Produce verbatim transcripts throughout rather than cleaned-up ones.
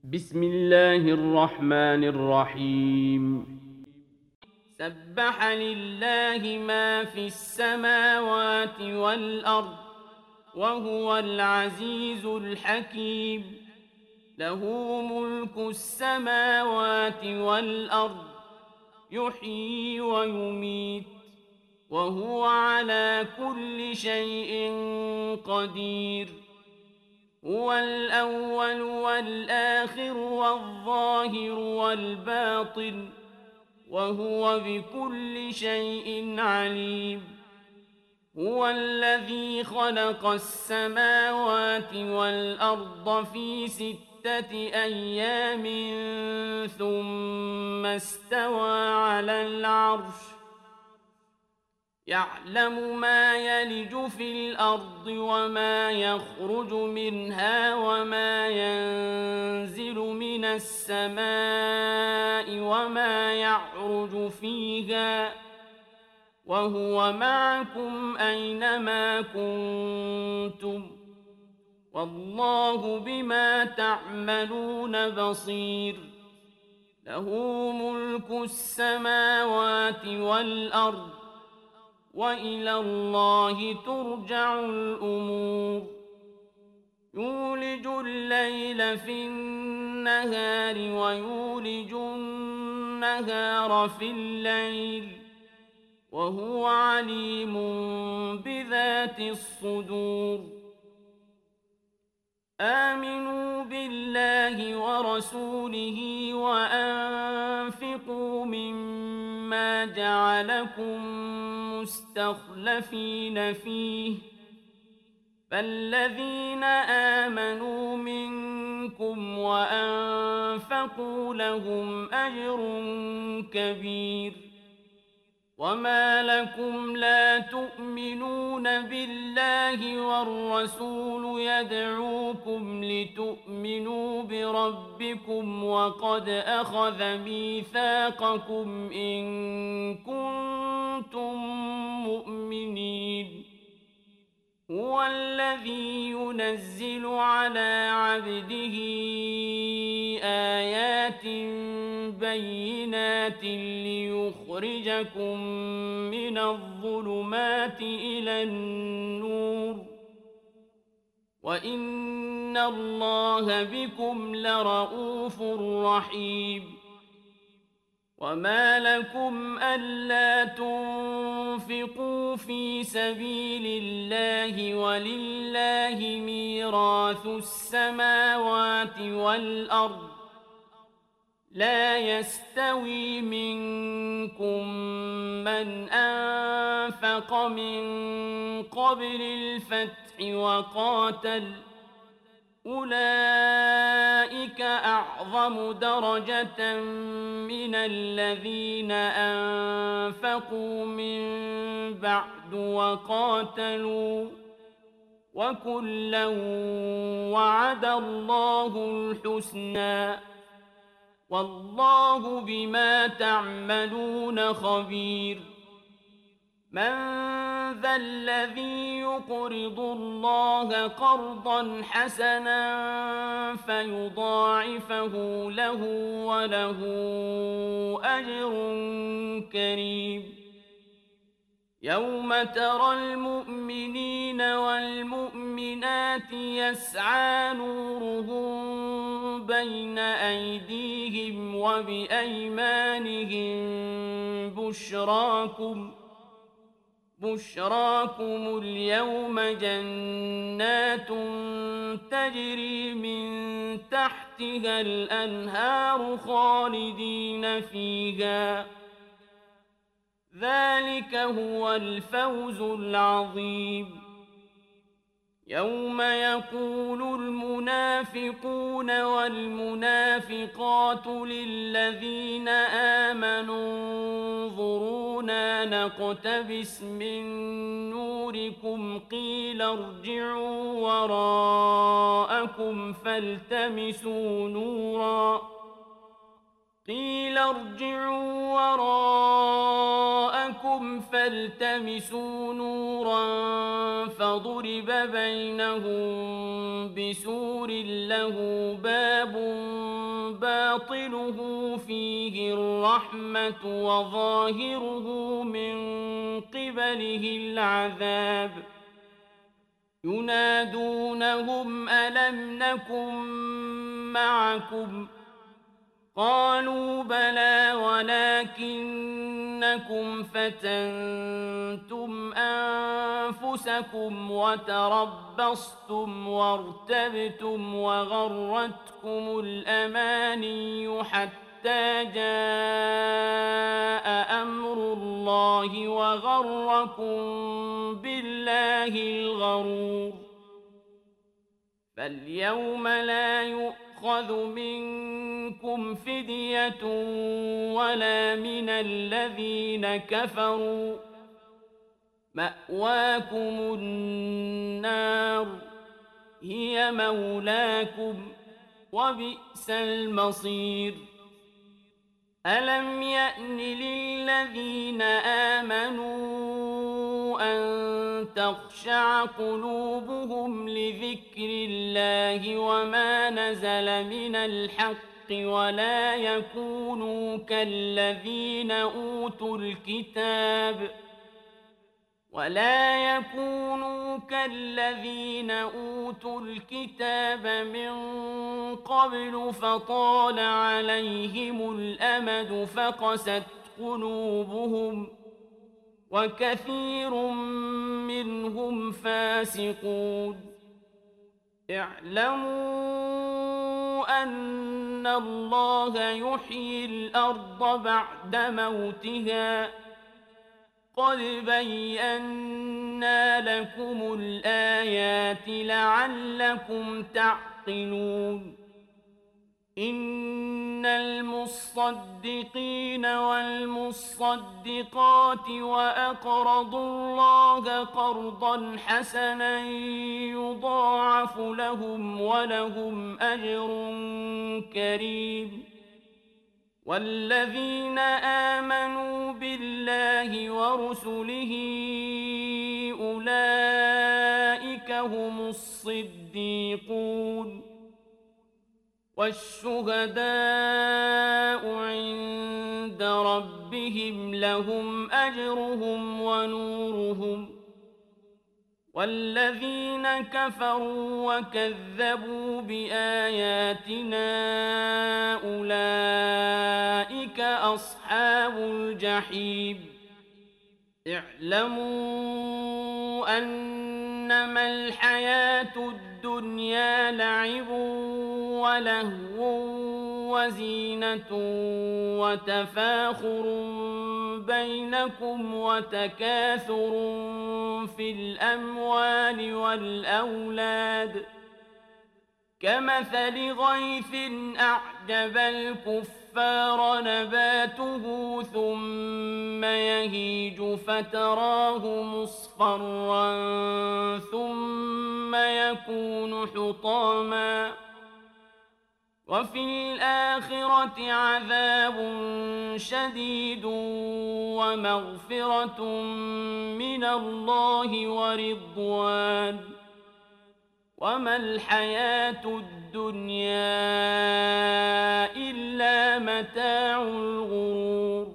بسم الله الرحمن الرحيم سبح لله ما في السماوات والأرض وهو العزيز الحكيم له ملك السماوات والأرض يحيي ويميت وهو على كل شيء قدير هو الأول والآخر والظاهر والباطن وهو بكل شيء عليم هو الذي خلق السماوات والأرض في ستة أيام ثم استوى على العرش يعلم ما يلج في الأرض وما يخرج منها وما ينزل من السماء وما يعرج فيها وهو معكم أينما كنتم والله بما تعملون بصير له ملك السماوات والأرض وإلى الله ترجع الأمور يولج الليل في النهار ويولج النهار في الليل وهو عليم بذات الصدور آمنوا بالله ورسوله وأنفقوا مما جعلكم مستخلفين فيه فالذين آمنوا منكم وأنفقوا لهم أجر كبير وما لكم لا تؤمنون بالله والرسول يدعوكم لتؤمنوا بربكم وقد أخذ ميثاقكم إن كنتم مؤمنين هو الذي ينزل على عبده آيات بينات ليخرجكم من الظلمات إلى النور وإن الله بكم لرءوف رحيم وما لكم ألا تنفقوا في سبيل الله ولله ميراث السماوات والأرض لا يستوي منكم من أنفق من قبل الفتح وقاتل أولئك أعظم درجة من الذين أنفقوا من بعد وقاتلوا وكلا وعد الله الحسنى والله بما تعملون خبير من ذا الذي يقرض الله قرضا حسنا فيضاعفه له وله أجر كريم يوم ترى المؤمنين والمؤمنات يسعى نورهم بين أيديهم وبأيمانهم بشراكم بشراكم اليوم جنات تجري من تحتها الأنهار خالدين فيها ذلك هو الفوز العظيم يوم يقول المنافقون والمنافقات للذين آمنوا انظرونا نقتبس من نوركم قيل ارجعوا وراءكم فالتمسوا نورا قيل ارجعوا وراءكم فالتمسوا نورا فضرب بينهم بسور له باب باطنه فيه الرحمة وظاهره من قبله العذاب ينادونهم ألم نكن معكم قالوا بلى ولكنكم فتنتم أنفسكم وتربصتم وارتبتم وغرتكم الأماني حتى جاء أمر الله وغركم بالله الغرور فاليوم لا يؤخذ منكم فدية ولا من الذين كفروا مأواكم النار هي مولاكم وبئس المصير ألم يأن للذين آمنوا أن تخشع قلوبهم لذكر الله وما نزل من الحق ولا يكونوا كالذين أوتوا الكتاب ولا يكونوا كالذين أوتوا الكتاب من قبل فطال عليهم الأمد فقست قلوبهم وكثير منهم فاسقون اعلموا أن الله يحيي الأرض بعد موتها قد بينا لكم الآيات لعلكم تعقلون إن المصدقين والمصدقات وأقرضوا الله قرضا حسنا يضاعف لهم ولهم أجر كريم والذين آمنوا بالله ورسله أولئك هم الصديقون والشهداء عند ربهم لهم أجرهم ونورهم والذين كفروا وكذبوا بآياتنا أولئك أصحاب الجحيم اعلموا أنما الحياة الدنيا لعب ولهو وزينة وتفاخر بينكم وتكاثر في الأموال والأولاد كمثل غيث أعجب الكفار نباته ثم يهيج فتراه مصفرا ثم يكون حطاما وفي الآخرة عذاب شديد ومغفرة من الله ورضوان وما الحياة الدنيا إلا متاع الغرور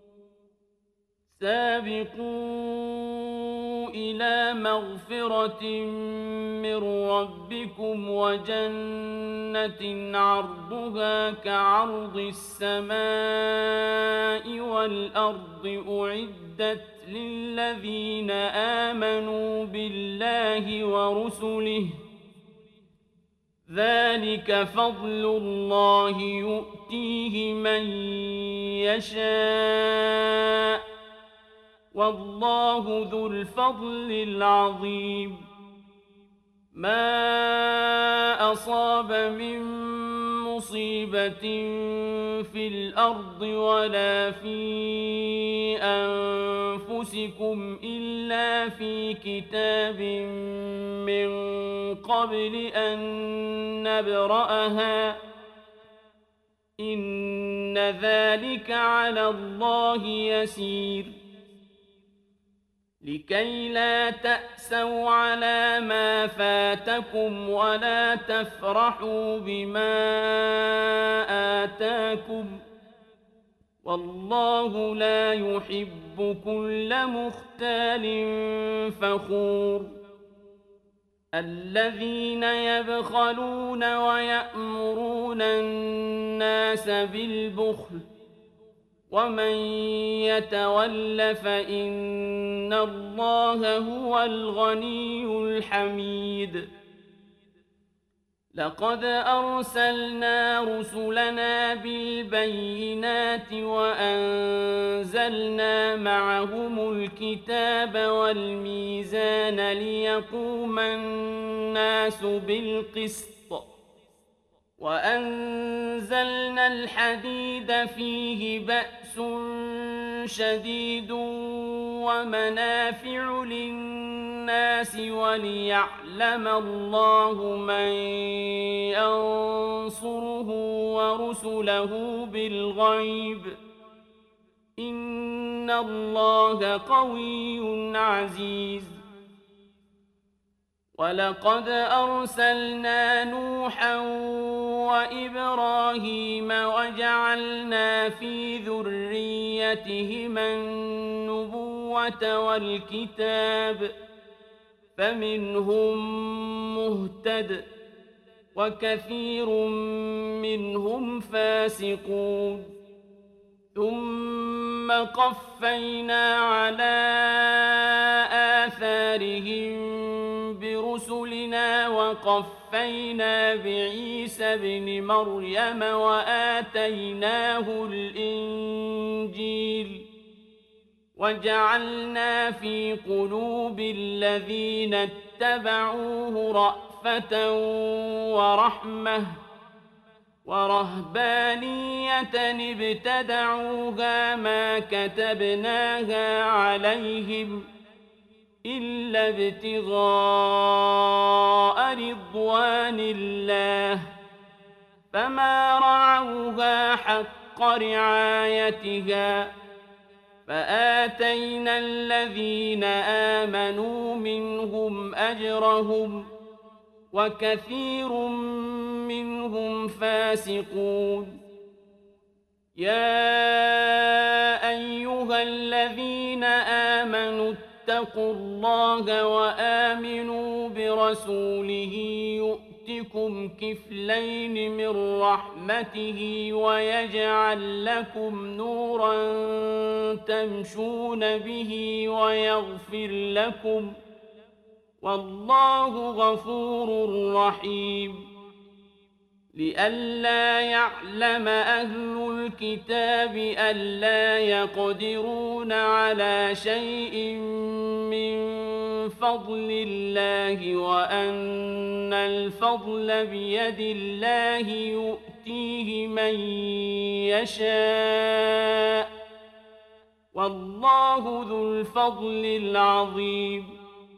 سابقوا إلى مغفرة من ربكم وجنة عرضها كعرض السماء والأرض أعدت للذين آمنوا بالله ورسله ذلك فضل الله يؤتيه من يشاء والله ذو الفضل العظيم ما أصاب من مصيبة في الأرض ولا في أنفسكم إلا في كتاب من قبل أن نبرأها إن ذلك على الله يسير لكي لا تأسوا على ما فاتكم ولا تفرحوا بما آتاكم والله لا يحب كل مختال فخور الذين يبخلون ويأمرون الناس بالبخل ومن يتول فإن الله هو الغني الحميد لقد أرسلنا رسلنا بالبينات وأنزلنا معهم الكتاب والميزان ليقوم الناس بالقسط وأنزلنا الحديد فيه بأس شديد ومنافع للناس وليعلم الله من ينصره ورسله بالغيب إن الله قوي عزيز ولقد أرسلنا نوحا وإبراهيم وجعلنا في ذريتهما النبوة والكتاب فمنهم مهتد وكثير منهم فاسقون ثم قفينا على آثارهم برسلنا وقفينا بعيسى ابن مريم وآتيناه الإنجيل وجعلنا في قلوب الذين اتبعوه رأفة ورحمة ورهبانية ابتدعوها ما كتبناها عليهم إلا ابتغاء رضوان الله فما رعوها حق رعايتها فآتينا الذين آمنوا منهم أجرهم وكثير منهم فاسقون يا أيها الذين آمنوا اتقوا الله وآمنوا برسوله يؤتكم كفلين من رحمته ويجعل لكم نورا تمشون به ويغفر لكم والله غفور رحيم لئلا يعلم أهل الكتاب ألا يقدرون على شيء من فضل الله وأن الفضل بيد الله يؤتيه من يشاء والله ذو الفضل العظيم